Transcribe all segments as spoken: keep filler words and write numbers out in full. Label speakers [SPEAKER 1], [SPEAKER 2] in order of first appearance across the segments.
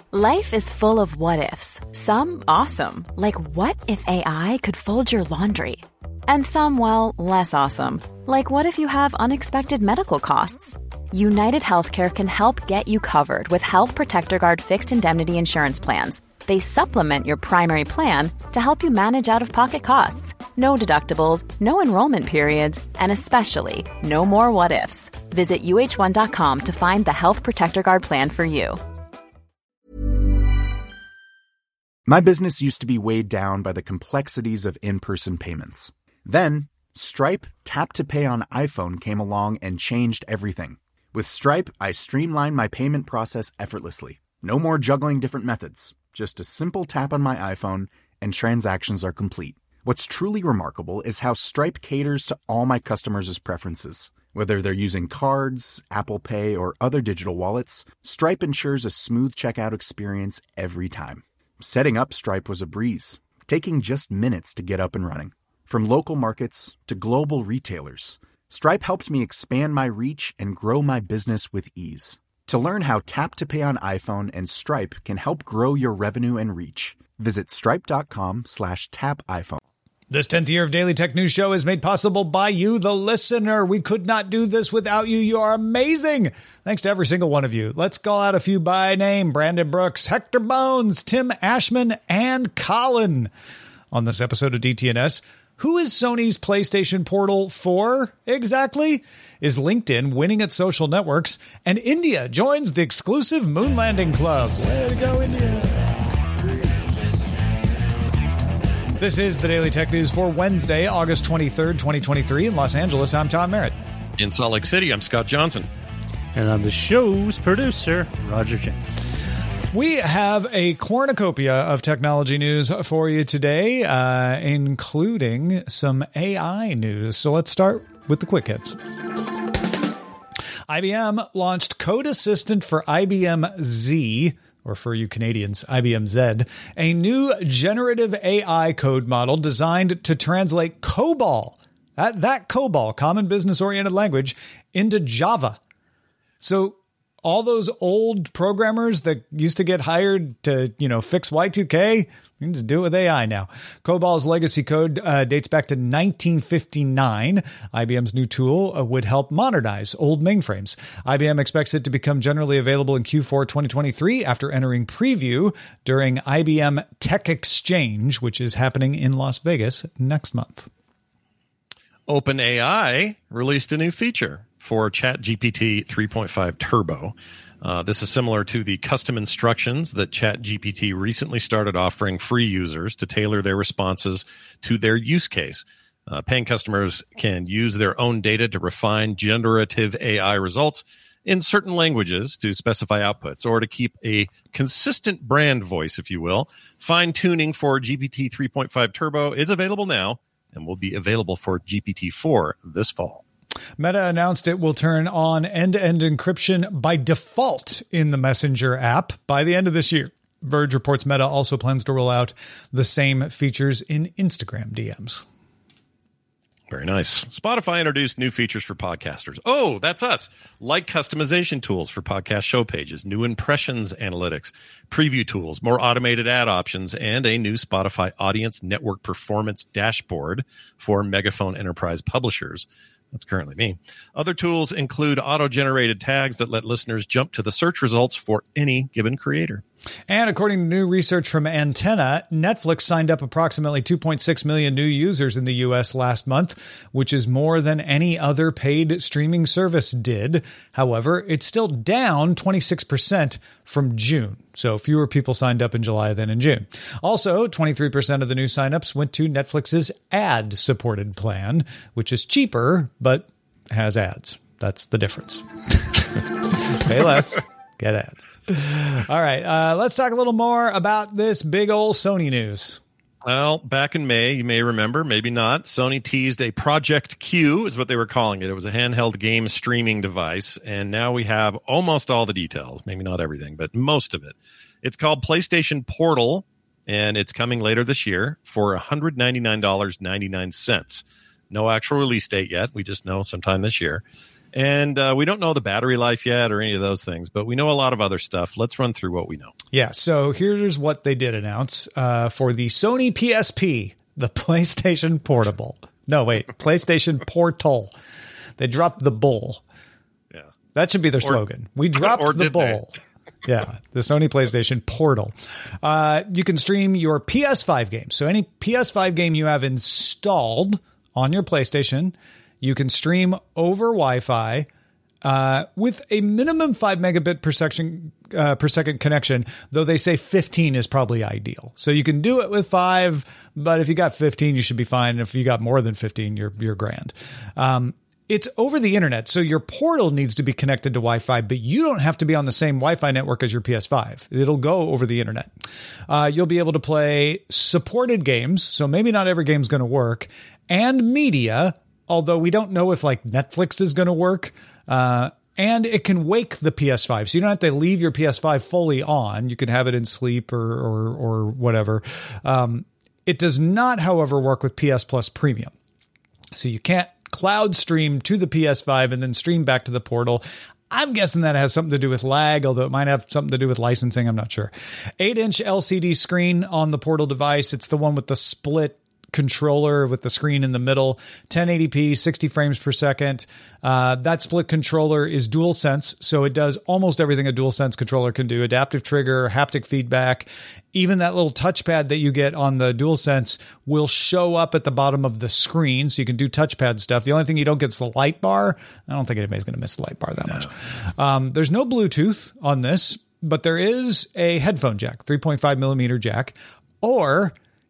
[SPEAKER 1] Life is full of what-ifs. Some awesome, like what if A I could fold your laundry? And some, well, less awesome, like what if you have unexpected medical costs? United Healthcare can help get you covered with Health Protector Guard fixed indemnity insurance plans. They supplement your primary plan to help you manage out-of-pocket costs. No deductibles, no enrollment periods, and especially no more what-ifs. Visit U H one dot com to find the Health Protector Guard plan for you.
[SPEAKER 2] My business used to be weighed down by the complexities of in-person payments. Then, Stripe Tap to Pay on iPhone came along and changed everything. With Stripe, I streamlined my payment process effortlessly. No more juggling different methods. Just a simple tap on my iPhone and transactions are complete. What's truly remarkable is how Stripe caters to all my customers' preferences. Whether they're using cards, Apple Pay, or other digital wallets, Stripe ensures a smooth checkout experience every time. Setting up Stripe was a breeze, taking just minutes to get up and running. From local markets to global retailers, Stripe helped me expand my reach and grow my business with ease. To learn how Tap to Pay on iPhone and Stripe can help grow your revenue and reach, visit stripe.com slash tap iPhone.
[SPEAKER 3] This tenth year of Daily Tech News Show is made possible by you, the listener. We could not do this without you. You are amazing. Thanks to every single one of you. Let's call out a few by name. Brandon Brooks, Hector Bones, Tim Ashman, and Colin. On this episode of D T N S, who is Sony's PlayStation Portal for exactly? Is LinkedIn winning at social networks? And India joins the exclusive moon landing club. Way to go, India. This is the Daily Tech News for Wednesday, August twenty-third, twenty twenty-three. In Los Angeles, I'm Tom Merritt.
[SPEAKER 4] In Salt Lake City, I'm Scott Johnson.
[SPEAKER 5] And I'm the show's producer, Roger James.
[SPEAKER 3] We have a cornucopia of technology news for you today, uh, including some A I news. So let's start with the quick hits. I B M launched Code Assistant for I B M Z, or for you Canadians, I B M Z, a new generative A I code model designed to translate COBOL, that, that COBOL, common business-oriented language, into Java. So all those old programmers that used to get hired to, you know, fix Y two K, you can just do it with A I now. COBOL's legacy code uh, dates back to nineteen fifty-nine. I B M's new tool uh, would help modernize old mainframes. I B M expects it to become generally available in Q four twenty twenty-three after entering preview during I B M Tech Exchange, which is happening in Las Vegas next month.
[SPEAKER 4] OpenAI released a new feature for ChatGPT three point five Turbo. Uh, this is similar to the custom instructions that ChatGPT recently started offering free users to tailor their responses to their use case. Uh, paying customers can use their own data to refine generative A I results in certain languages to specify outputs or to keep a consistent brand voice, if you will. Fine-tuning for G P T three point five Turbo is available now and will be available for G P T four this fall.
[SPEAKER 3] Meta announced it will turn on end-to-end encryption by default in the Messenger app by the end of this year. Verge reports Meta also plans to roll out the same features in Instagram D Ms.
[SPEAKER 4] Very nice. Spotify introduced new features for podcasters. Oh, that's us. Like customization tools for podcast show pages, new impressions analytics, preview tools, more automated ad options, and a new Spotify Audience Network Performance dashboard for Megaphone Enterprise publishers. That's currently me. Other tools include auto-generated tags that let listeners jump to the search results for any given creator.
[SPEAKER 3] And according to new research from Antenna, Netflix signed up approximately two point six million new users in the U S last month, which is more than any other paid streaming service did. However, it's still down twenty-six percent from June. So fewer people signed up in July than in June. Also, twenty-three percent of the new signups went to Netflix's ad-supported plan, which is cheaper, but has ads. That's the difference. Pay less, get ads. All right, uh, let's talk a little more about this big old Sony news.
[SPEAKER 4] Well, back in May, you may remember, maybe not, Sony teased a Project Q, is what they were calling it. It was a handheld game streaming device, and now we have almost all the details. Maybe not everything, but most of it. It's called PlayStation Portal, and it's coming later this year for one hundred ninety-nine dollars and ninety-nine cents. No actual release date yet. We just know sometime this year. And uh, we don't know the battery life yet or any of those things, but we know a lot of other stuff. Let's run through what we know.
[SPEAKER 3] Yeah, so here's what they did announce uh, for the Sony P S P, the PlayStation Portable. No, wait, PlayStation Portal. They dropped the bull.
[SPEAKER 4] Yeah,
[SPEAKER 3] that should be their
[SPEAKER 4] or,
[SPEAKER 3] slogan. We dropped
[SPEAKER 4] or
[SPEAKER 3] the bull. Yeah, the Sony PlayStation Portal. Uh, you can stream your P S five games. So any P S five game you have installed on your PlayStation, you can stream over Wi-Fi uh, with a minimum five megabit per section uh, per second connection, though they say fifteen is probably ideal. So you can do it with five, but if you got fifteen, you should be fine. If you got more than fifteen, you're you're grand. Um, It's over the internet, so your Portal needs to be connected to Wi-Fi, but you don't have to be on the same Wi-Fi network as your P S five. It'll go over the internet. Uh, you'll be able to play supported games, so maybe not every game's going to work, and media, although we don't know if like Netflix is going to work, uh, and it can wake the P S five, so you don't have to leave your P S five fully on. You can have it in sleep or or, or whatever. Um, it does not, however, work with P S Plus Premium, so you can't cloud stream to the P S five and then stream back to the Portal. I'm guessing that has something to do with lag, although it might have something to do with licensing. I'm not sure. eight inch L C D screen on the Portal device. It's the one with the split controller with the screen in the middle, ten eighty p, sixty frames per second. Uh, that split controller is DualSense, so it does almost everything a DualSense controller can do. Adaptive trigger, haptic feedback, even that little touchpad that you get on the DualSense will show up at the bottom of the screen, so you can do touchpad stuff. The only thing you don't get is the light bar. I don't think anybody's going to miss the light bar that no. much. Um, there's no Bluetooth on this, but there is a headphone jack, three point five millimeter jack, or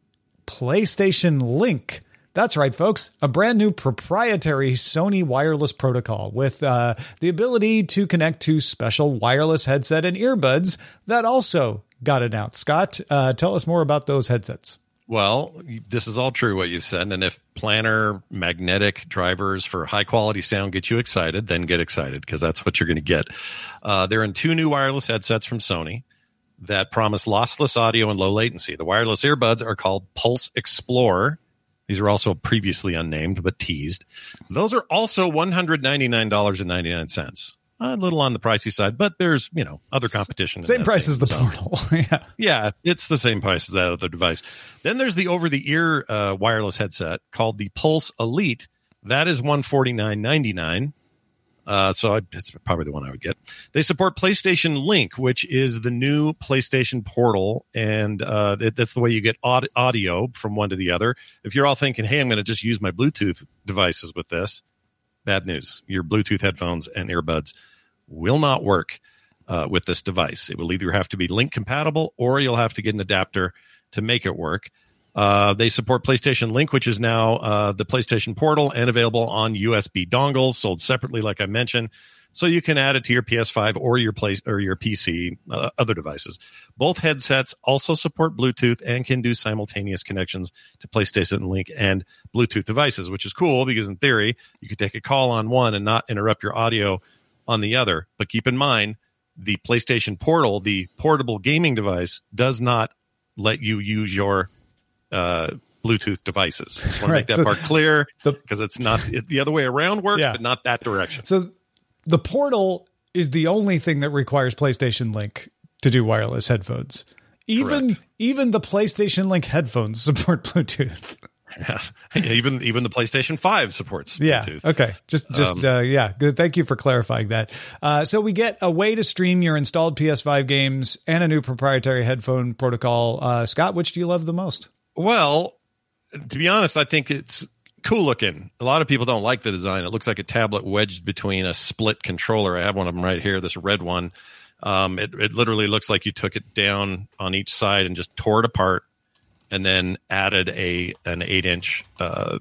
[SPEAKER 3] PlayStation Link. That's right, folks. A brand new proprietary Sony wireless protocol with uh, the ability to connect to special wireless headset and earbuds that also got announced. Scott, uh, tell us more about those headsets.
[SPEAKER 4] Well, this is all true what you've said. And if planar magnetic drivers for high quality sound get you excited, then get excited because that's what you're going to get. Uh, they're in two new wireless headsets from Sony that promise lossless audio and low latency. The wireless earbuds are called Pulse Explorer. These are also previously unnamed, but teased. Those are also one hundred ninety-nine dollars and ninety-nine cents. A little on the pricey side, but there's, you know, other competition.
[SPEAKER 3] Same price as the Portal. yeah.
[SPEAKER 4] Yeah, it's the same price as that other device. Then there's the over-the-ear uh, wireless headset called the Pulse Elite. That is one hundred forty-nine ninety-nine. Uh, so I, it's probably the one I would get. They support PlayStation Link, which is the new PlayStation Portal, and uh, it, that's the way you get aud- audio from one to the other. If you're all thinking, hey, I'm going to just use my Bluetooth devices with this, bad news. Your Bluetooth headphones and earbuds will not work uh, with this device. It will either have to be Link compatible or you'll have to get an adapter to make it work. Uh, they support PlayStation Link, which is now uh, the PlayStation Portal and available on U S B dongles, sold separately, like I mentioned. So you can add it to your P S five or your play, or your P C, uh, other devices. Both headsets also support Bluetooth and can do simultaneous connections to PlayStation Link and Bluetooth devices, which is cool because in theory, you could take a call on one and not interrupt your audio on the other. But keep in mind, the PlayStation Portal, the portable gaming device, does not let you use your uh, Bluetooth devices. I just want to
[SPEAKER 3] right.
[SPEAKER 4] make that
[SPEAKER 3] so
[SPEAKER 4] part clear because it's not it, the other way around works, yeah. but not that direction.
[SPEAKER 3] So the Portal is the only thing that requires PlayStation Link to do wireless headphones. Even
[SPEAKER 4] Correct.
[SPEAKER 3] even the PlayStation Link headphones support Bluetooth.
[SPEAKER 4] Yeah. even even the PlayStation five supports
[SPEAKER 3] yeah.
[SPEAKER 4] Bluetooth.
[SPEAKER 3] Okay. Just just um, uh, yeah. Good. Thank you for clarifying that. Uh, so we get a way to stream your installed P S five games and a new proprietary headphone protocol. Uh, Scott, which do you love the most?
[SPEAKER 4] Well, to be honest, I think it's cool looking. A lot of people don't like the design. It looks like a tablet wedged between a split controller. I have one of them right here, this red one. Um, it, it literally looks like you took it down on each side and just tore it apart and then added a an eight-inch uh,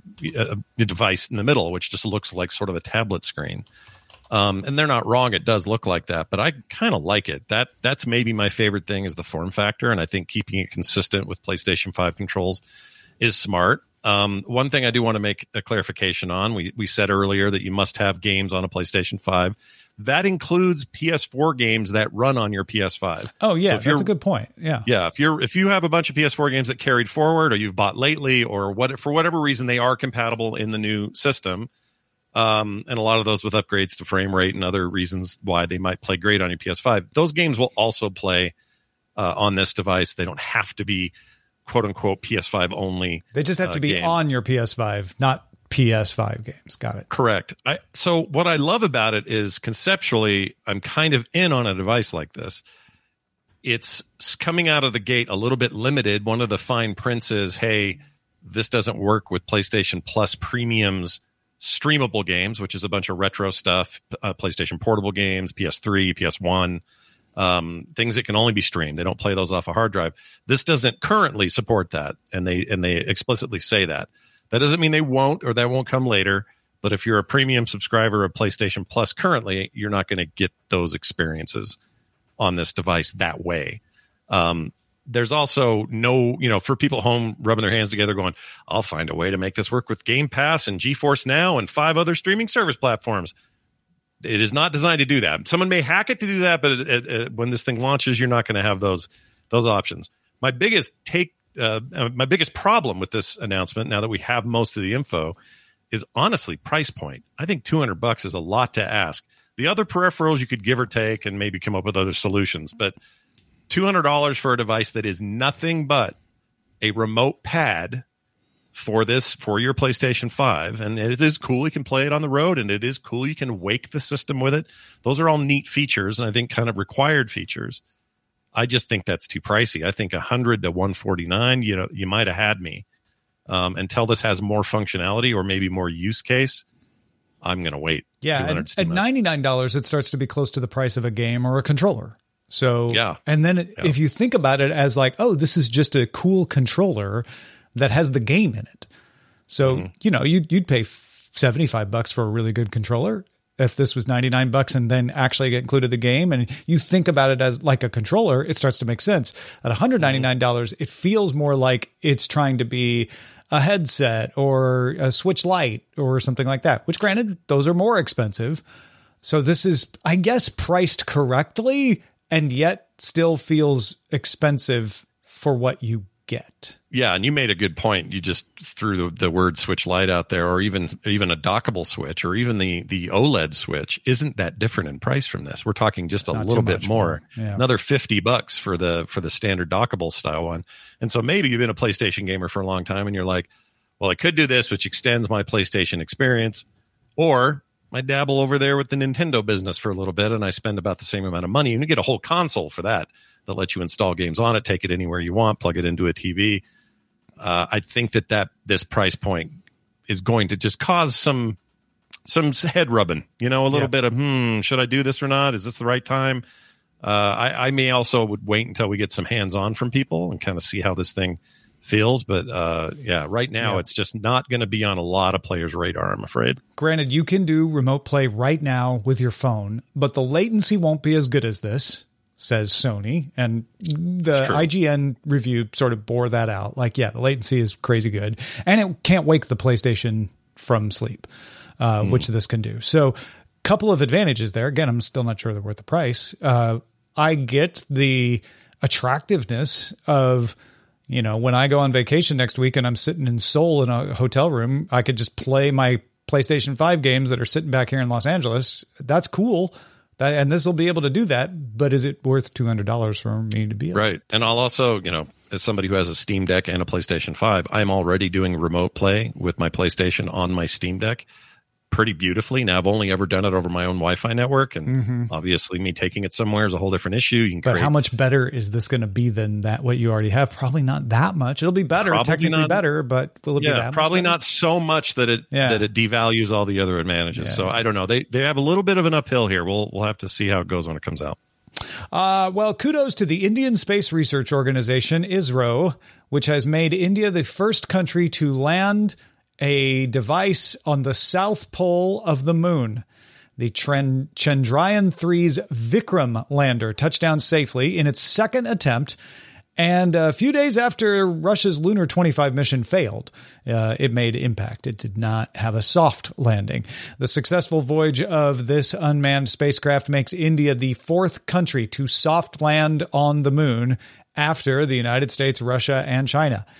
[SPEAKER 4] device in the middle, which just looks like sort of a tablet screen. Um, and they're not wrong. It does look like that, but I kind of like it. That That's maybe my favorite thing is the form factor, and I think keeping it consistent with PlayStation five controls is smart. Um, one thing I do want to make a clarification on, we, we said earlier that you must have games on a PlayStation five. That includes P S four games that run on your P S five.
[SPEAKER 3] Oh, yeah, so that's a good point. Yeah.
[SPEAKER 4] Yeah, if you're if you have a bunch of P S four games that carried forward or you've bought lately or what for whatever reason they are compatible in the new system, Um, and a lot of those with upgrades to frame rate and other reasons why they might play great on your P S five. Those games will also play uh, on this device. They don't have to be quote unquote P S five only.
[SPEAKER 3] They just have
[SPEAKER 4] uh,
[SPEAKER 3] to be
[SPEAKER 4] games.
[SPEAKER 3] on your P S five, not P S five games. Got it.
[SPEAKER 4] Correct. I, so what I love about it is conceptually, I'm kind of in on a device like this. It's coming out of the gate a little bit limited. One of the fine prints is, hey, this doesn't work with PlayStation Plus Premium's streamable games, which is a bunch of retro stuff, uh, PlayStation Portable games, P S three, P S one, um, things that can only be streamed. They don't play those off a hard drive. This doesn't currently support that, and they and they explicitly say that. That doesn't mean they won't, or that won't come later. But if you're a premium subscriber of PlayStation Plus currently, you're not going to get those experiences on this device that way. Um, there's also no, you know, for people home rubbing their hands together going, I'll find a way to make this work with Game Pass and GeForce Now and five other streaming service platforms. It is not designed to do that. Someone may hack it to do that, but it, it, it, when this thing launches, you're not going to have those those options. My biggest take, uh, my biggest problem with this announcement, now that we have most of the info, is honestly price point. I think two hundred bucks is a lot to ask. The other peripherals you could give or take and maybe come up with other solutions, but two hundred dollars for a device that is nothing but a remote pad for this, for your PlayStation five. And it is cool. You can play it on the road, and it is cool. You can wake the system with it. Those are all neat features, and I think kind of required features. I just think that's too pricey. I think one hundred to one forty-nine, you know, you might have had me. Um, until this has more functionality or maybe more use case, I'm going to wait.
[SPEAKER 3] Yeah, at, at ninety-nine dollars, it starts to be close to the price of a game or a controller. So,
[SPEAKER 4] yeah. And
[SPEAKER 3] then it,
[SPEAKER 4] yeah.
[SPEAKER 3] if you think about it as like, oh, this is just a cool controller that has the game in it. So, mm-hmm. you know, you'd, you'd pay seventy-five bucks for a really good controller if this was ninety-nine bucks and then actually get included the game. And you think about it as like a controller, it starts to make sense. At one hundred ninety-nine dollars, mm-hmm. it feels more like it's trying to be a headset or a Switch Lite or something like that, which granted, those are more expensive. So this is, I guess, priced correctly and yet still feels expensive for what you get.
[SPEAKER 4] Yeah, and you made a good point. You just threw the, the word Switch Lite out there, or even even a dockable Switch, or even the the OLED Switch isn't that different in price from this. We're talking just it's a little bit more, more. Yeah. Another fifty bucks for the for the standard dockable style one. And so maybe you've been a PlayStation gamer for a long time, and you're like, well, I could do this, which extends my PlayStation experience, or I dabble over there with the Nintendo business for a little bit, and I spend about the same amount of money, and you get a whole console for that that lets you install games on it, take it anywhere you want, plug it into a T V. Uh, I think that, that this price point is going to just cause some some head rubbing, you know, a little yeah. bit of, hmm, should I do this or not? Is this the right time? Uh, I, I may also would wait until we get some hands-on from people and kind of see how this thing feels. But uh, yeah, right now yeah. it's just not going to be on a lot of players' radar, I'm afraid.
[SPEAKER 3] Granted, you can do remote play right now with your phone, but the latency won't be as good as this, says Sony. And the I G N review sort of bore that out. Like, yeah, the latency is crazy good. And it can't wake the PlayStation from sleep, uh, mm. which this can do. So couple of advantages there. Again, I'm still not sure they're worth the price. Uh, I get the attractiveness of, you know, when I go on vacation next week and I'm sitting in Seoul in a hotel room, I could just play my PlayStation five games that are sitting back here in Los Angeles. That's cool. That, and this will be able to do that, but is it worth two hundred dollars for me to be able
[SPEAKER 4] Right. And I'll also, you know, as somebody who has a Steam Deck and a PlayStation five, I'm already doing remote play with my PlayStation on my Steam Deck pretty beautifully. Now, I've only ever done it over my own Wi-Fi network, and mm-hmm. obviously me taking it somewhere is a whole different issue. You can
[SPEAKER 3] but
[SPEAKER 4] create,
[SPEAKER 3] how much better is this going to be than that what you already have? Probably not that much. It'll be better, probably technically not, better, but will it
[SPEAKER 4] yeah,
[SPEAKER 3] be that
[SPEAKER 4] probably
[SPEAKER 3] much
[SPEAKER 4] not so much that it yeah. that it devalues all the other advantages. Yeah. So I don't know. They they have a little bit of an uphill here. We'll we'll have to see how it goes when it comes out.
[SPEAKER 3] Uh, well, kudos to the Indian Space Research Organization, ISRO, which has made India the first country to land a device on the south pole of the moon. The Chandrayaan three's Vikram lander touched down safely in its second attempt. And a few days after Russia's Lunar twenty-five mission failed, uh, it made impact. It did not have a soft landing. The successful voyage of this unmanned spacecraft makes India the fourth country to soft land on the moon after the United States, Russia, and China.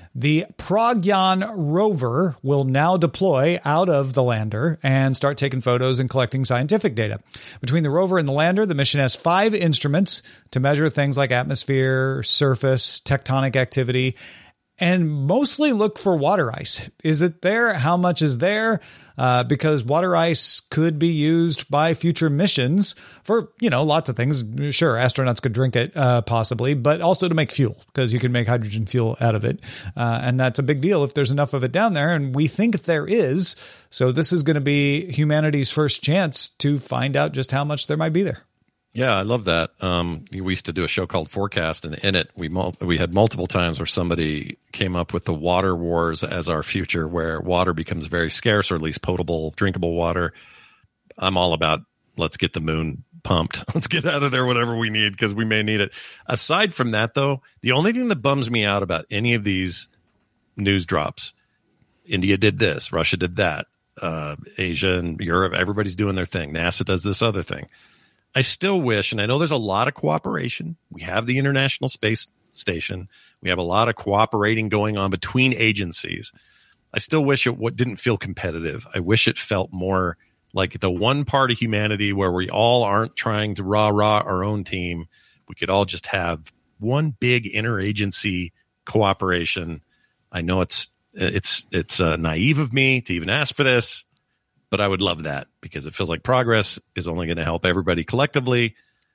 [SPEAKER 3] The Pragyan rover will now deploy out of the lander and start taking photos and collecting scientific data. Between the rover and the lander, the mission has five instruments to measure things like atmosphere, surface, tectonic activity, and mostly look for water ice. Is it there? How much is there? Uh, because water ice could be used by future missions for, you know, lots of things. Sure, astronauts could drink it, uh, possibly, but also to make fuel, because you can make hydrogen fuel out of it. Uh, and that's a big deal if there's enough of it down there, and we think there is. So this is going to be humanity's first chance to find out just how much there might be there.
[SPEAKER 4] Yeah, I love that. Um, we used to do a show called Forecast, and in it, we mul- we had multiple times where somebody came up with the water wars as our future, where water becomes very scarce, or at least potable, drinkable water. I'm all about let's get the moon pumped. Let's get out of there whatever we need, because we may need it. Aside from that, though, the only thing that bums me out about any of these news drops, India did this, Russia did that, uh, Asia and Europe, everybody's doing their thing. NASA does this other thing. I still wish, and I know there's a lot of cooperation. We have the International Space Station. We have a lot of cooperating going on between agencies. I still wish it w- didn't feel competitive. I wish it felt more like the one part of humanity where we all aren't trying to rah-rah our own team. We could all just have one big interagency cooperation. I know it's it's it's uh, naive of me to even ask for this, but I would love that, because it feels like progress is only going to help everybody collectively,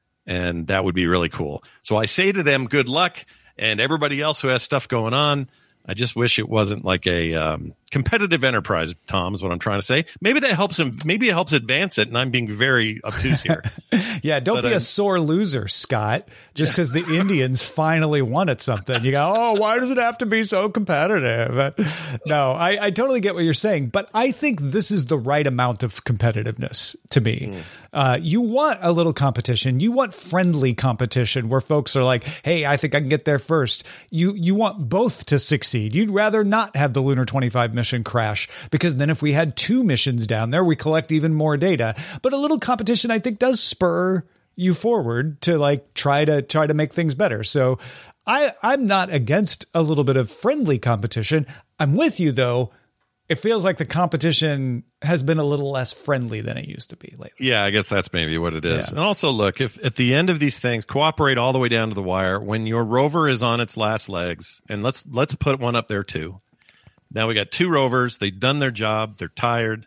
[SPEAKER 4] and that would be really cool. So I say to them, good luck, and everybody else who has stuff going on, I just wish it wasn't like a um, competitive enterprise, Tom, is what I'm trying to say. Maybe that helps him. Maybe it helps advance it, and I'm being very obtuse here.
[SPEAKER 3] Yeah, don't
[SPEAKER 4] but
[SPEAKER 3] be
[SPEAKER 4] I'm,
[SPEAKER 3] a sore loser, Scott, just because the Indians finally won at something. You go, oh, why does it have to be so competitive? No, I, I totally get what you're saying, but I think this is the right amount of competitiveness to me. Mm. Uh, you want a little competition. You want friendly competition where folks are like, hey, I think I can get there first. You, you want both to succeed. You'd rather not have the Lunar twenty-five mission crash, because then if we had two missions down there, we collect even more data. But a little competition, I think, does spur you forward to like try to try to make things better. So I, I'm not against a little bit of friendly competition. I'm with you, though. It feels like the competition has been a little less friendly than it used to be lately.
[SPEAKER 4] Yeah, I guess that's maybe what it is.
[SPEAKER 3] Yeah.
[SPEAKER 4] And also, look, if at the end of these things, cooperate all the way down to the wire. When your rover is on its last legs, and let's let's put one up there too. Now we got two rovers. They've done their job. They're tired.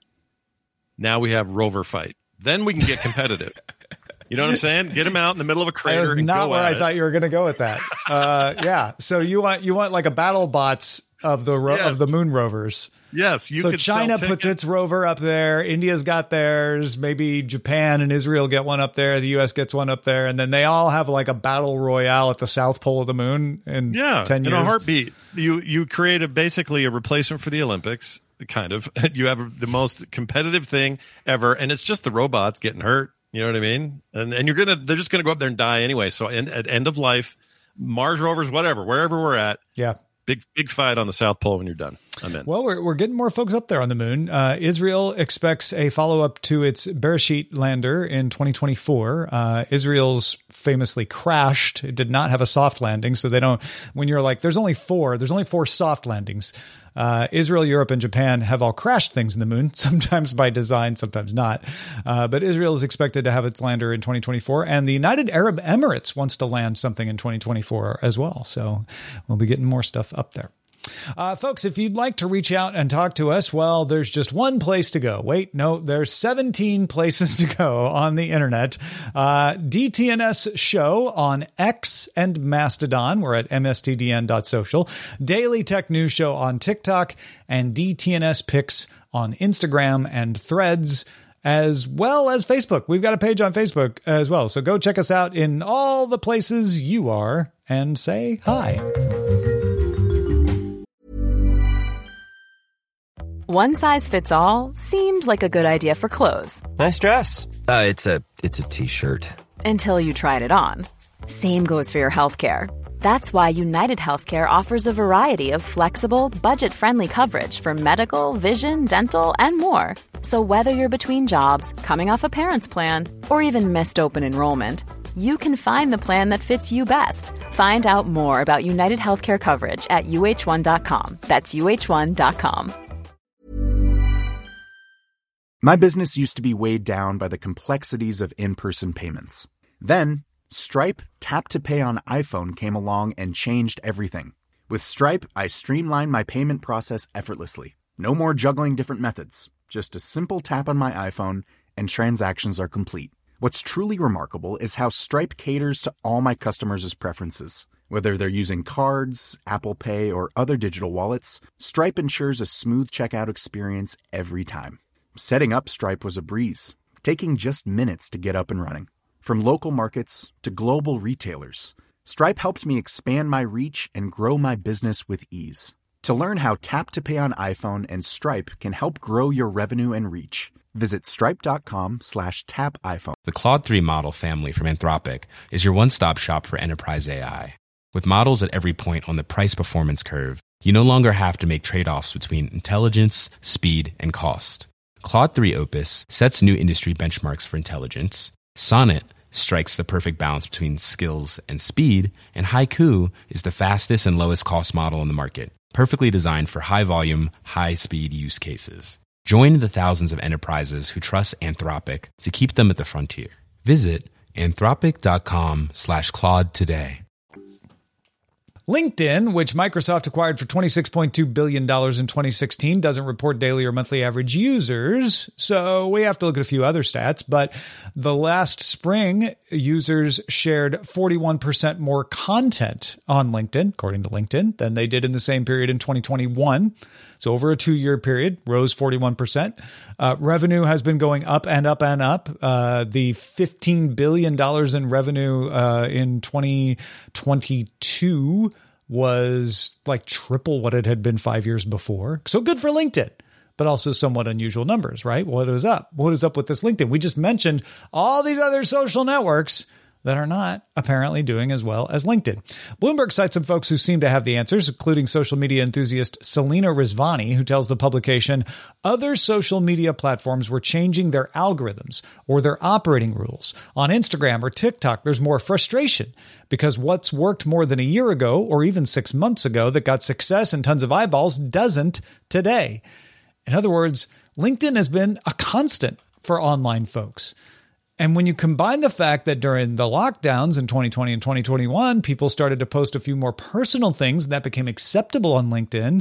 [SPEAKER 4] Now we have rover fight. Then we can get competitive. You know what I'm saying? Get them out in the middle of a crater.
[SPEAKER 3] That was
[SPEAKER 4] and
[SPEAKER 3] not
[SPEAKER 4] go
[SPEAKER 3] where
[SPEAKER 4] at
[SPEAKER 3] I
[SPEAKER 4] it.
[SPEAKER 3] thought you were going to go with that. Uh, yeah. So you want you want like a battle bots of the ro-
[SPEAKER 4] Yes.
[SPEAKER 3] of the moon rovers.
[SPEAKER 4] Yes. You
[SPEAKER 3] so
[SPEAKER 4] could
[SPEAKER 3] China
[SPEAKER 4] sell
[SPEAKER 3] puts
[SPEAKER 4] tickets.
[SPEAKER 3] its rover up there. India's got theirs. Maybe Japan and Israel get one up there. The U S gets one up there, and then they all have like a battle royale at the South Pole of the moon in
[SPEAKER 4] Yeah,
[SPEAKER 3] ten
[SPEAKER 4] in
[SPEAKER 3] years.
[SPEAKER 4] a heartbeat. You you create a, basically a replacement for the Olympics, kind of. You have the most competitive thing ever, and it's just the robots getting hurt. You know what I mean? And and you're gonna they're just gonna go up there and die anyway. So in, at end of life, Mars rovers, whatever, wherever we're at,
[SPEAKER 3] Yeah.
[SPEAKER 4] big big fight on the South Pole when you're done. I'm in.
[SPEAKER 3] Well, we're we're getting more folks up there on the moon. Uh, Israel expects a follow up to its Bereshit lander in twenty twenty-four. Uh, Israel's famously crashed. It did not have a soft landing, so they don't. When you're like, there's only four. There's only four soft landings. Uh, Israel, Europe, and Japan have all crashed things in the moon, sometimes by design, sometimes not. Uh, but Israel is expected to have its lander in twenty twenty-four, and the United Arab Emirates wants to land something in twenty twenty-four as well. So we'll be getting more stuff up there. Uh, folks, if you'd like to reach out and talk to us, well, there's just one place to go. Wait, no, there's seventeen places to go on the internet. Uh, D T N S Show on X and Mastodon. We're at m s t d n dot social. Daily Tech News Show on TikTok, and D T N S Picks on Instagram and Threads, as well as Facebook. We've got a page on Facebook as well. So go check us out in all the places you are and say hi.
[SPEAKER 1] One size fits all seemed like a good idea for clothes.
[SPEAKER 6] Nice dress. Uh, it's a it's a t-shirt.
[SPEAKER 1] Until you tried it on. Same goes for your healthcare. That's why United Healthcare offers a variety of flexible, budget-friendly coverage for medical, vision, dental, and more. So whether you're between jobs, coming off a parent's plan, or even missed open enrollment, you can find the plan that fits you best. Find out more about United Healthcare coverage at U H one dot com. That's U H one dot com.
[SPEAKER 2] My business used to be weighed down by the complexities of in-person payments. Then, Stripe Tap to Pay on iPhone came along and changed everything. With Stripe, I streamlined my payment process effortlessly. No more juggling different methods. Just a simple tap on my iPhone and transactions are complete. What's truly remarkable is how Stripe caters to all my customers' preferences. Whether they're using cards, Apple Pay, or other digital wallets, Stripe ensures a smooth checkout experience every time. Setting up Stripe was a breeze, taking just minutes to get up and running. From local markets to global retailers, Stripe helped me expand my reach and grow my business with ease. To learn how Tap to Pay on iPhone and Stripe can help grow your revenue and reach, visit stripe.com slash tap iPhone.
[SPEAKER 7] The Claude three model family from Anthropic is your one-stop shop for enterprise A I. With models at every point on the price-performance curve, you no longer have to make trade-offs between intelligence, speed, and cost. Claude three Opus sets new industry benchmarks for intelligence. Sonnet strikes the perfect balance between skills and speed. And Haiku is the fastest and lowest cost model in the market, perfectly designed for high-volume, high-speed use cases. Join the thousands of enterprises who trust Anthropic to keep them at the frontier. Visit anthropic.com slash Claude today.
[SPEAKER 3] LinkedIn, which Microsoft acquired for twenty-six point two billion dollars in twenty sixteen, doesn't report daily or monthly average users, so we have to look at a few other stats. But the last spring, users shared forty-one percent more content on LinkedIn, according to LinkedIn, than they did in the same period in twenty twenty-one. So over a two-year period, rose forty-one percent. Uh, revenue has been going up and up and up. Uh, the fifteen billion dollars in revenue uh, in twenty twenty-two was like triple what it had been five years before. So good for LinkedIn, but also somewhat unusual numbers, right? What is up? What is up with this LinkedIn? We just mentioned all these other social networks that are not apparently doing as well as LinkedIn. Bloomberg cites some folks who seem to have the answers, including social media enthusiast Selena Rizvani, who tells the publication other social media platforms were changing their algorithms or their operating rules. On Instagram or TikTok, there's more frustration because what's worked more than a year ago or even six months ago that got success and tons of eyeballs doesn't today. In other words, LinkedIn has been a constant for online folks. And when you combine the fact that during the lockdowns in twenty twenty and twenty twenty-one, people started to post a few more personal things and that became acceptable on LinkedIn,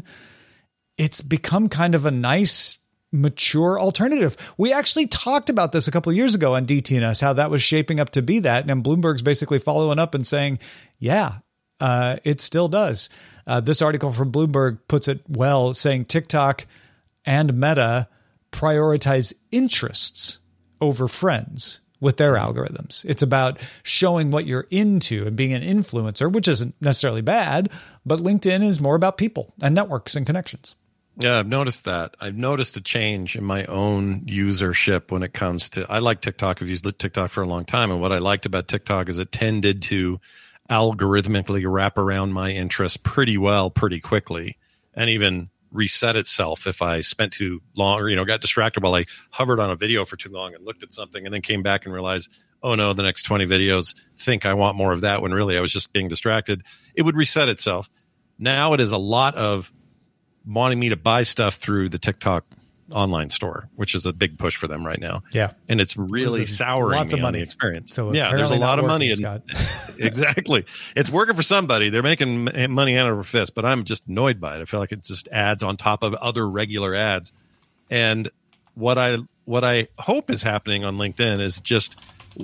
[SPEAKER 3] it's become kind of a nice, mature alternative. We actually talked about this a couple of years ago on D T N S, how that was shaping up to be that. And Bloomberg's basically following up and saying, yeah, uh, it still does. Uh, this article from Bloomberg puts it well, saying TikTok and Meta prioritize interests over friends with their algorithms. It's about showing what you're into and being an influencer, which isn't necessarily bad, but LinkedIn is more about people and networks and connections.
[SPEAKER 4] Yeah, I've noticed that. I've noticed a change in my own usership when it comes to, I like TikTok. I've used TikTok for a long time. And what I liked about TikTok is it tended to algorithmically wrap around my interests pretty well, pretty quickly, and even reset itself if I spent too long or, you know, got distracted while I hovered on a video for too long and looked at something and then came back and realized, oh no, the next twenty videos think I want more of that when really I was just being distracted. It would reset itself. Now it is a lot of wanting me to buy stuff through the TikTok online store, which is a big push for them right now.
[SPEAKER 3] Yeah.
[SPEAKER 4] And it's really
[SPEAKER 3] There's
[SPEAKER 4] souring
[SPEAKER 3] lots
[SPEAKER 4] me
[SPEAKER 3] of
[SPEAKER 4] on
[SPEAKER 3] money.
[SPEAKER 4] the experience.
[SPEAKER 3] So
[SPEAKER 4] yeah, there's a lot of money. In,
[SPEAKER 3] Scott.
[SPEAKER 4] Exactly. It's working for somebody. They're making money out of their fist, but I'm just annoyed by it. I feel like it's just ads on top of other regular ads. And what I what I hope is happening on LinkedIn is just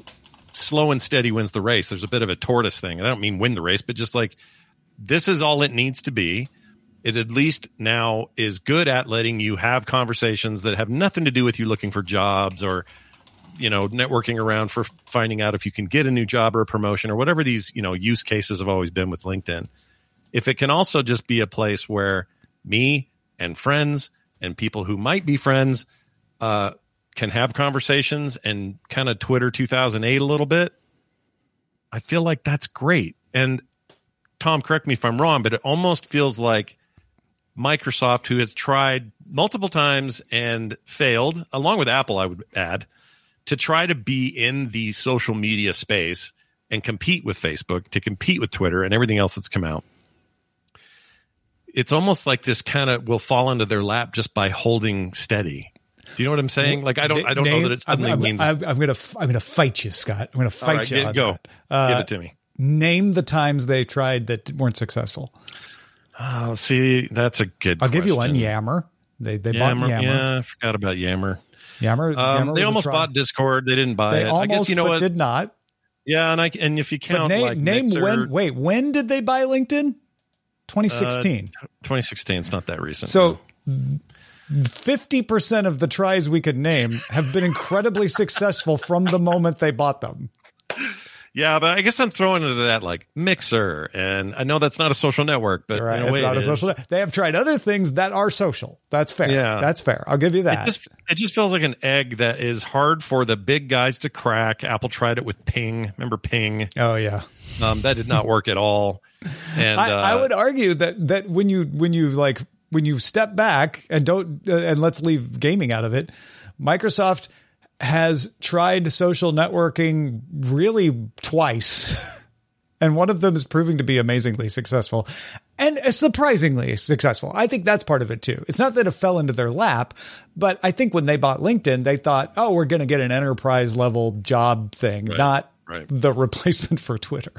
[SPEAKER 4] slow and steady wins the race. There's a bit of a tortoise thing. And I don't mean win the race, but just like this is all it needs to be. It at least now is good at letting you have conversations that have nothing to do with you looking for jobs or, you know, networking around for finding out if you can get a new job or a promotion or whatever these, you know, use cases have always been with LinkedIn. If it can also just be a place where me and friends and people who might be friends uh, can have conversations and kind of Twitter two thousand eight a little bit, I feel like that's great. And Tom, correct me if I'm wrong, but it almost feels like Microsoft, who has tried multiple times and failed, along with Apple, I would add, to try to be in the social media space and compete with Facebook, to compete with Twitter and everything else that's come out. It's almost like this kind of will fall into their lap just by holding steady. Do you know what I'm saying? Like, I don't, I don't
[SPEAKER 3] Name,
[SPEAKER 4] know that it suddenly
[SPEAKER 3] I'm, I'm,
[SPEAKER 4] means.
[SPEAKER 3] I'm, I'm gonna, I'm gonna fight you, Scott. I'm gonna fight
[SPEAKER 4] All right,
[SPEAKER 3] you.
[SPEAKER 4] get,
[SPEAKER 3] on
[SPEAKER 4] go,
[SPEAKER 3] that. Uh,
[SPEAKER 4] give it to me.
[SPEAKER 3] Name the times they tried that weren't successful.
[SPEAKER 4] Oh, see, that's a good.
[SPEAKER 3] I'll
[SPEAKER 4] question.
[SPEAKER 3] give you one. Yammer. They they
[SPEAKER 4] Yammer,
[SPEAKER 3] bought Yammer.
[SPEAKER 4] Yeah, I forgot about Yammer.
[SPEAKER 3] Yammer.
[SPEAKER 4] Um,
[SPEAKER 3] Yammer
[SPEAKER 4] they
[SPEAKER 3] was a
[SPEAKER 4] almost
[SPEAKER 3] try.
[SPEAKER 4] bought Discord. They didn't buy
[SPEAKER 3] They
[SPEAKER 4] it.
[SPEAKER 3] almost,
[SPEAKER 4] I guess you know
[SPEAKER 3] but
[SPEAKER 4] what?
[SPEAKER 3] did not.
[SPEAKER 4] Yeah, and I and if you
[SPEAKER 3] But
[SPEAKER 4] count
[SPEAKER 3] name,
[SPEAKER 4] like
[SPEAKER 3] name
[SPEAKER 4] Mixer,
[SPEAKER 3] when. Wait, when did they buy LinkedIn? twenty sixteen.
[SPEAKER 4] Uh, twenty sixteen. It's not that recent.
[SPEAKER 3] So fifty percent of the tries we could name have been incredibly successful from the moment they bought them.
[SPEAKER 4] yeah, but I guess I'm throwing into that like Mixer, and I know that's not a social network, but
[SPEAKER 3] Right,
[SPEAKER 4] in a
[SPEAKER 3] it's
[SPEAKER 4] way
[SPEAKER 3] not
[SPEAKER 4] it
[SPEAKER 3] a social.
[SPEAKER 4] is.
[SPEAKER 3] They have tried other things that are social. That's fair.
[SPEAKER 4] Yeah.
[SPEAKER 3] That's fair. I'll give you
[SPEAKER 4] It
[SPEAKER 3] that.
[SPEAKER 4] just, it just feels like an egg that is hard for the big guys to crack. Apple tried it with Ping. Remember Ping?
[SPEAKER 3] oh yeah.
[SPEAKER 4] Um, that did not work at all. And
[SPEAKER 3] I,
[SPEAKER 4] uh,
[SPEAKER 3] I would argue that that when you when you like when you step back and don't uh, and let's leave gaming out of it, Microsoft has tried social networking really twice. And one of them is proving to be amazingly successful and surprisingly successful. I think that's part of it too. It's not that it fell into their lap, but I think when they bought LinkedIn, they thought, oh, we're going to get an enterprise level job thing,
[SPEAKER 4] Right,
[SPEAKER 3] not
[SPEAKER 4] right.
[SPEAKER 3] the replacement for Twitter.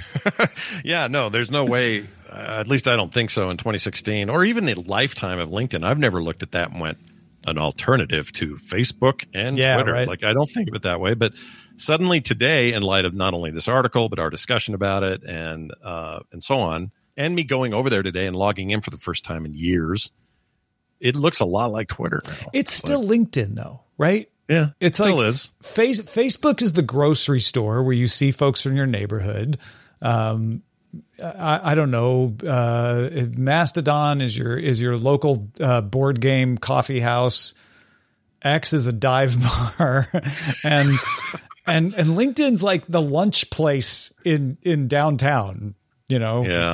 [SPEAKER 4] yeah, no, there's no way. Uh, at least I don't think so in twenty sixteen or even the lifetime of LinkedIn. I've never looked at that and went an alternative to Facebook and
[SPEAKER 3] Yeah,
[SPEAKER 4] Twitter.
[SPEAKER 3] right.
[SPEAKER 4] Like, I don't think of it that way. But suddenly today, in light of not only this article, but our discussion about it and uh, and so on, and me going over there today and logging in for the first time in years, it looks a lot like Twitter now.
[SPEAKER 3] It's still LinkedIn though, right?
[SPEAKER 4] Yeah,
[SPEAKER 3] It's
[SPEAKER 4] it still
[SPEAKER 3] like
[SPEAKER 4] is.
[SPEAKER 3] Face, Facebook is the grocery store where you see folks from your neighborhood. Um, I, I don't know. Uh, Mastodon is your is your local uh, board game coffee house. X is a dive bar, and and and LinkedIn's like the lunch place in in downtown. You know.
[SPEAKER 4] Yeah,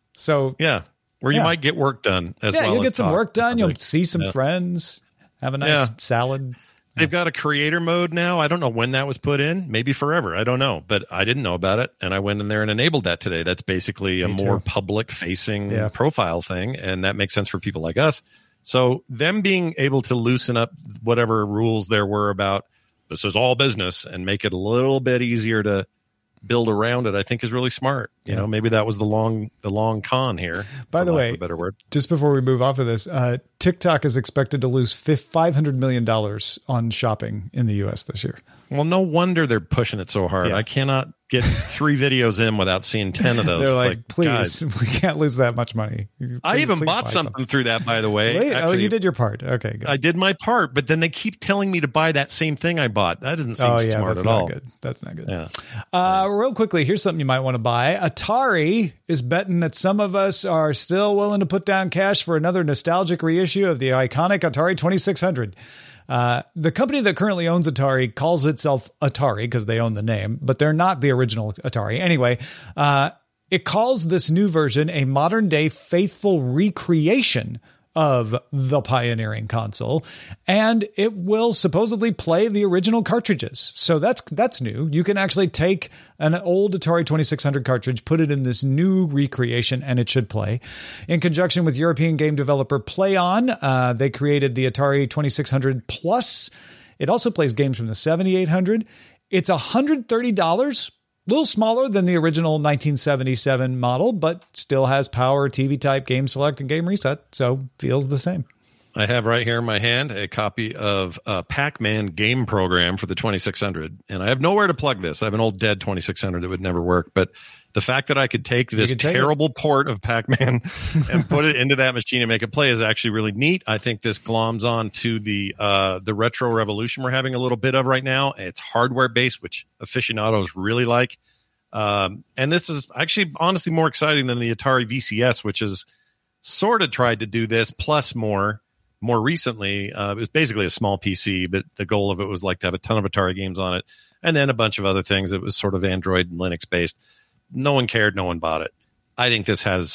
[SPEAKER 3] So
[SPEAKER 4] yeah, where you
[SPEAKER 3] Yeah.
[SPEAKER 4] might get work done as
[SPEAKER 3] yeah,
[SPEAKER 4] well.
[SPEAKER 3] you'll
[SPEAKER 4] as
[SPEAKER 3] get some
[SPEAKER 4] talk
[SPEAKER 3] work
[SPEAKER 4] to
[SPEAKER 3] done. You'll
[SPEAKER 4] somebody.
[SPEAKER 3] see some
[SPEAKER 4] Yeah.
[SPEAKER 3] friends. Have a nice
[SPEAKER 4] Yeah.
[SPEAKER 3] salad.
[SPEAKER 4] They've got a creator mode now. I don't know when that was put in. Maybe forever. I don't know. But I didn't know about it. And I went in there and enabled that today. That's basically a
[SPEAKER 3] Me too.
[SPEAKER 4] more public facing
[SPEAKER 3] Yeah.
[SPEAKER 4] profile thing. And that makes sense for people like us. So them being able to loosen up whatever rules there were about this is all business and make it a little bit easier to build around it, I think is really smart. You
[SPEAKER 3] Yeah.
[SPEAKER 4] know, maybe that was the long, the long con here.
[SPEAKER 3] By
[SPEAKER 4] for
[SPEAKER 3] the
[SPEAKER 4] lack
[SPEAKER 3] way,
[SPEAKER 4] of a better word.
[SPEAKER 3] just before we move off of this, uh, TikTok is expected to lose five hundred million dollars on shopping in the U S this year.
[SPEAKER 4] Well, no wonder they're pushing it so hard.
[SPEAKER 3] Yeah.
[SPEAKER 4] I cannot get three videos in without seeing ten of those.
[SPEAKER 3] They're
[SPEAKER 4] It's
[SPEAKER 3] like, please,
[SPEAKER 4] guys.
[SPEAKER 3] we can't lose that much money. Please-
[SPEAKER 4] I even
[SPEAKER 3] please
[SPEAKER 4] bought
[SPEAKER 3] buy
[SPEAKER 4] something through that, by the way.
[SPEAKER 3] Wait, oh,
[SPEAKER 4] Actually,
[SPEAKER 3] you did your part. Okay, good.
[SPEAKER 4] I did my part, but then they keep telling me to buy that same thing I bought. That doesn't seem
[SPEAKER 3] oh, yeah,
[SPEAKER 4] smart
[SPEAKER 3] that's
[SPEAKER 4] at
[SPEAKER 3] not
[SPEAKER 4] all.
[SPEAKER 3] good. That's not good.
[SPEAKER 4] Yeah.
[SPEAKER 3] Uh, real quickly, here's something you might want to buy. Atari is betting that some of us are still willing to put down cash for another nostalgic reissue of the iconic Atari twenty-six hundred. Uh, the company that currently owns Atari calls itself Atari because they own the name, but they're not the original Atari. Anyway, uh, it calls this new version a modern day faithful recreation of the pioneering console, and it will supposedly play the original cartridges. So that's that's new. You can actually take an old Atari twenty-six hundred cartridge, put it in this new recreation, and it should play. In conjunction with European game developer PlayOn, uh, they created the Atari twenty-six hundred Plus. It also plays games from the seventy-eight hundred. It's one hundred thirty dollars. A little smaller than the original nineteen seventy-seven model, but still has power, T V type, game select, and game reset, so feels the same.
[SPEAKER 4] I have right here in my hand a copy of a Pac-Man game program for the twenty-six hundred, and I have nowhere to plug this. I have an old dead twenty-six hundred that would never work, but the fact that I could take this
[SPEAKER 3] could take
[SPEAKER 4] terrible port of Pac-Man and put it into that machine and make it play is actually really neat. I think this gloms on to the uh, the retro revolution we're having a little bit of right now. It's hardware based, which aficionados really like. Um, and this is actually honestly more exciting than the Atari V C S, which has sort of tried to do this plus more. More recently, uh, it was basically a small P C, but the goal of it was like to have a ton of Atari games on it, and then a bunch of other things. It was sort of Android and Linux based. No one cared. No one bought it. I think this has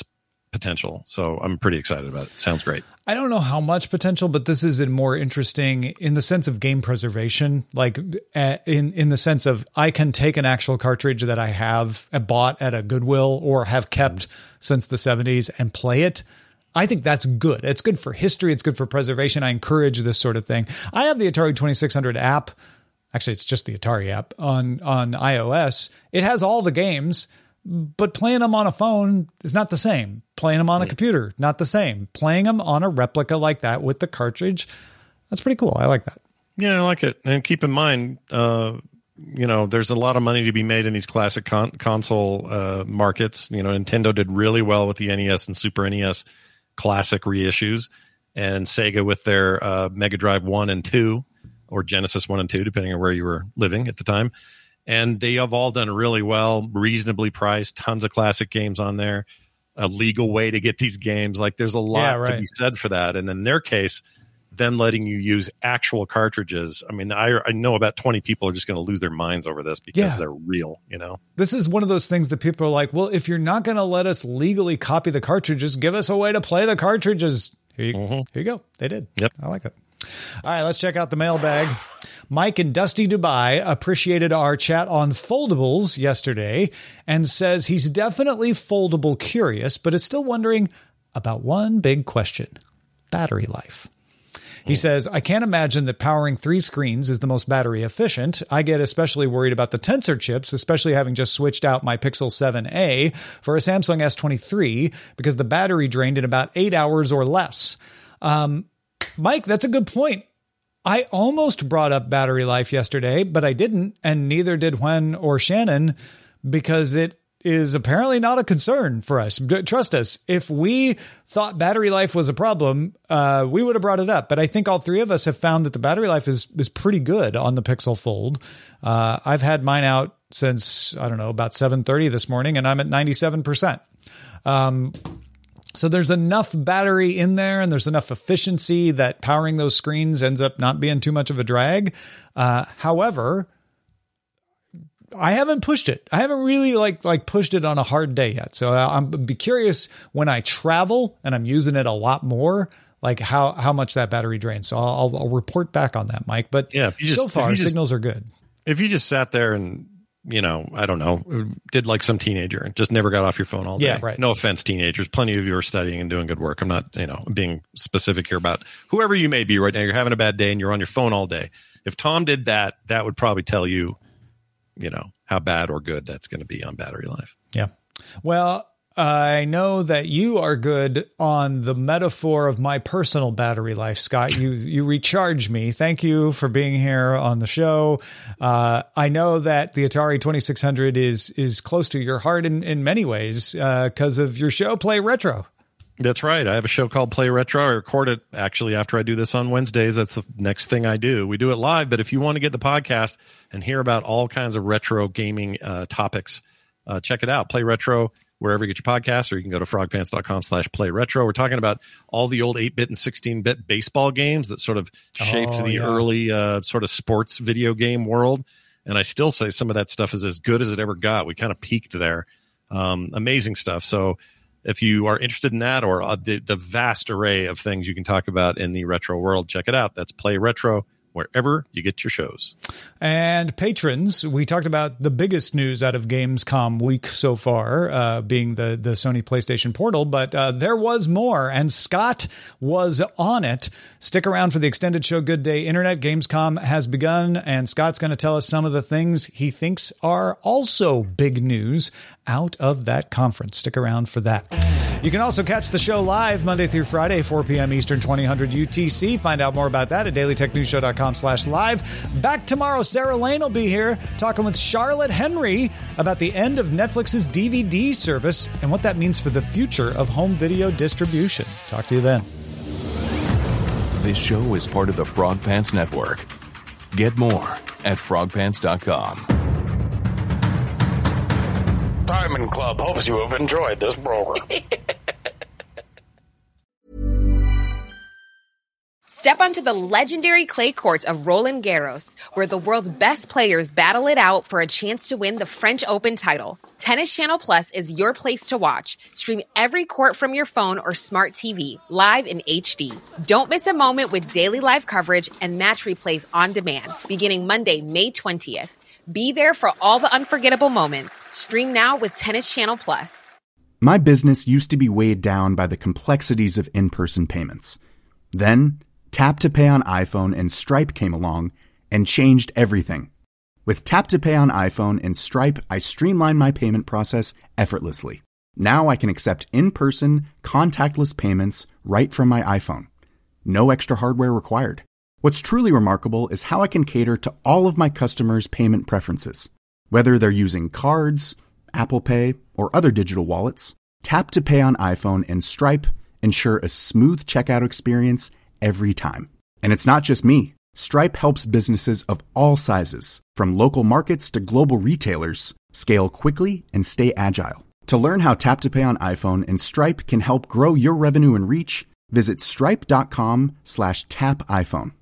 [SPEAKER 4] potential. So I'm pretty excited about it. Sounds great.
[SPEAKER 3] I don't know how much potential, but this is more interesting in the sense of game preservation, like uh, in, in the sense of I can take an actual cartridge that I have bought at a Goodwill or have kept since the seventies and play it. I think that's good. It's good for history. It's good for preservation. I encourage this sort of thing. I have the Atari twenty-six hundred app. Actually, it's just the Atari app on, on iOS. It has all the games, but playing them on a phone is not the same. Playing them on a computer, not the same. Playing them on a replica like that with the cartridge, that's pretty cool. I like that.
[SPEAKER 4] Yeah, I like it. And keep in mind, uh, you know, there's a lot of money to be made in these classic con- console uh, markets. You know, Nintendo did really well with the N E S and Super N E S classic reissues, and Sega with their uh, Mega Drive one and two, or Genesis one and two, depending on where you were living at the time. And they have all done really well, reasonably priced, tons of classic games on there, a legal way to get these games. Like there's a lot
[SPEAKER 3] yeah, right.
[SPEAKER 4] to be said for that. And in their case, them letting you use actual cartridges. I mean, I, I know about twenty people are just going to lose their minds over this because
[SPEAKER 3] yeah.
[SPEAKER 4] they're real, you know?
[SPEAKER 3] This is one of those things that people are like, well, if you're not going to let us legally copy the cartridges, give us a way to play the cartridges. Here you, mm-hmm. here you go. They did.
[SPEAKER 4] Yep.
[SPEAKER 3] I like it. All right, let's check out the mailbag. Mike in Dusty Dubai appreciated our chat on foldables yesterday and says he's definitely foldable curious, but is still wondering about one big question: battery life. He says, I can't imagine that powering three screens is the most battery efficient. I get especially worried about the Tensor chips, especially having just switched out my Pixel seven a for a Samsung S twenty-three because the battery drained in about eight hours or less. Um, Mike, that's a good point. I almost brought up battery life yesterday, but I didn't, and neither did Wen or Shannon, because it is apparently not a concern for us. Trust us, if we thought battery life was a problem, uh, we would have brought it up. But I think all three of us have found that the battery life is is pretty good on the Pixel Fold. Uh, I've had mine out since, I don't know, about seven thirty this morning, and I'm at ninety-seven percent. Um So there's enough battery in there and there's enough efficiency that powering those screens ends up not being too much of a drag. Uh, however, I haven't pushed it. I haven't really like like pushed it on a hard day yet. So I'm be curious when I travel and I'm using it a lot more, like how, how much that battery drains. So I'll, I'll report back on that, Mike. But
[SPEAKER 4] yeah, if you just,
[SPEAKER 3] so far,
[SPEAKER 4] just,
[SPEAKER 3] signals are good.
[SPEAKER 4] If you just sat there and, you know, I don't know, did like some teenager and just never got off your phone all day.
[SPEAKER 3] Yeah, right.
[SPEAKER 4] No offense, teenagers. Plenty of you are studying and doing good work. I'm not, you know, being specific here about whoever you may be right now. You're having a bad day and you're on your phone all day. If Tom did that, that would probably tell you, you know, how bad or good that's going to be on battery life.
[SPEAKER 3] Yeah. Well, I know that you are good on the metaphor of my personal battery life, Scott. You you recharge me. Thank you for being here on the show. Uh, I know that the Atari twenty-six hundred is is close to your heart in, in many ways because uh, of your show, Play Retro.
[SPEAKER 4] That's right. I have a show called Play Retro. I record it actually after I do this on Wednesdays. That's the next thing I do. We do it live, but if you want to get the podcast and hear about all kinds of retro gaming uh, topics, uh, check it out. Play Retro wherever you get your podcasts, or you can go to frogpants.com slash play retro. We're talking about all the old eight-bit and sixteen-bit baseball games that sort of shaped
[SPEAKER 3] oh,
[SPEAKER 4] the
[SPEAKER 3] yeah.
[SPEAKER 4] early uh, sort of sports video game world. And I still say some of that stuff is as good as it ever got. We kind of peaked there. Um, amazing stuff. So if you are interested in that, or uh, the, the vast array of things you can talk about in the retro world, check it out. That's Play Retro, wherever you get your shows.
[SPEAKER 3] And patrons, we talked about the biggest news out of Gamescom week so far, uh, being the, the Sony PlayStation Portal, but uh, there was more, and Scott was on it. Stick around for the extended show, Good Day Internet. Gamescom has begun, and Scott's going to tell us some of the things he thinks are also big news out of that conference. Stick around for that. You can also catch the show live Monday through Friday, four p.m. Eastern, twenty hundred U T C. Find out more about that at dailytechnewsshow.com slash live. Back tomorrow, Sarah Lane will be here talking with Charlotte Henry about the end of Netflix's D V D service and what that means for the future of home video distribution. Talk to you then.
[SPEAKER 8] This show is part of the Frog Pants Network. Get more at frog pants dot com.
[SPEAKER 9] Diamond Club hopes you have enjoyed this program.
[SPEAKER 10] Step onto the legendary clay courts of Roland Garros, where the world's best players battle it out for a chance to win the French Open title. Tennis Channel Plus is your place to watch. Stream every court from your phone or smart T V, live in H D. Don't miss a moment with daily live coverage and match replays on demand, beginning Monday, May twentieth. Be there for all the unforgettable moments. Stream now with Tennis Channel Plus.
[SPEAKER 2] My business used to be weighed down by the complexities of in-person payments. Then, Tap to Pay on iPhone and Stripe came along and changed everything. With Tap to Pay on iPhone and Stripe, I streamlined my payment process effortlessly. Now I can accept in-person, contactless payments right from my iPhone. No extra hardware required. What's truly remarkable is how I can cater to all of my customers' payment preferences. Whether they're using cards, Apple Pay, or other digital wallets, Tap to Pay on iPhone and Stripe ensure a smooth checkout experience every time. And it's not just me. Stripe helps businesses of all sizes, from local markets to global retailers, scale quickly and stay agile. To learn how Tap to Pay on iPhone and Stripe can help grow your revenue and reach, visit stripe.com slash tap iPhone.